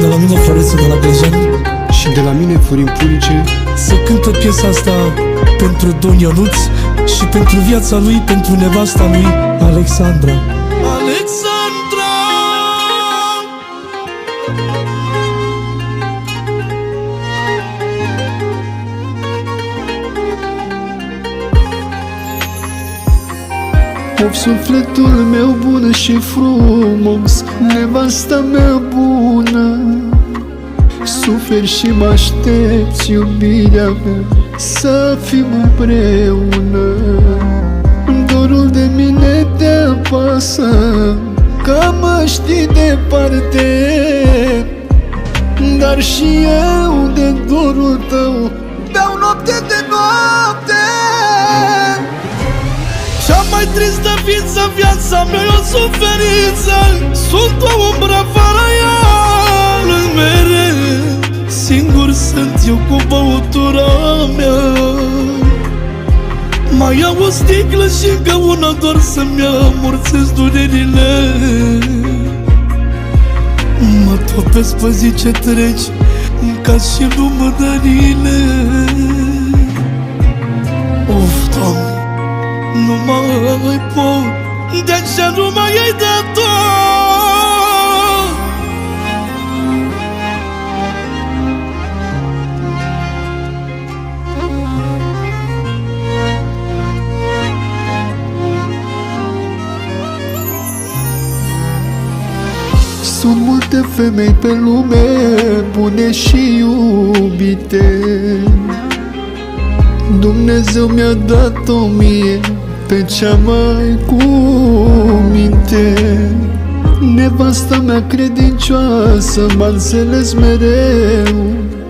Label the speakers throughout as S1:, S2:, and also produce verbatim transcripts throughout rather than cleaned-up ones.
S1: de la mine Florețu de la Găjani
S2: și de la mine Florin Purice
S1: să cântă piesa asta pentru Don Ionuț și pentru viața lui, pentru nevasta lui, Alexandra. Alexandra!
S2: Of, sufletul meu bun și frumos, nevasta mea bună, suferi și mă aștepți, iubirea mea, să fim împreună. Dorul de mine te apasă, că mă știi departe, dar și eu de dorul tău beau noapte de noapte.
S1: Cea mai tristă ființă în viața mea e o suferință, sunt o umbră fără ea în mereu. Singur sunt eu cu băutura mea, mai iau o sticlă și încă una doar să-mi amorțesc durerile. Mă topesc pe zi ce treci ca și lumânările. Of, Doamne, nu mai pot, de ce nu mai ai de tot?
S2: Sunt multe femei pe lume, bune și iubite. Dumnezeu mi-a dat-o mie pe cea mai cu minte. Nevasta mea credincioasă m-a înțeles mereu.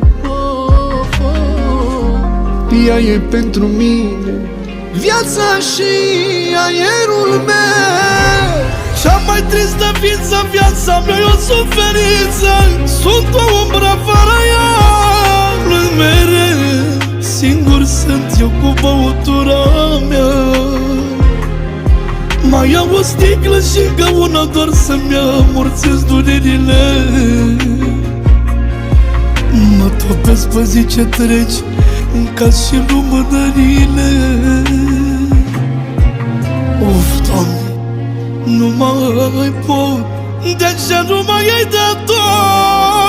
S2: Ea e pentru mine viața și aerul meu.
S1: Cea mai tristă ființă în viața mea e o suferință, sunt o umbră fără ea în mereu. Singur sunt eu cu băutura mea, mai iau o sticlă și încă una doar să-mi amorțesc durerile. Mă topesc pe zi ce treci ca și lumânările. Of, Doamne, nu mai pot, de ce nu mai ai de tot?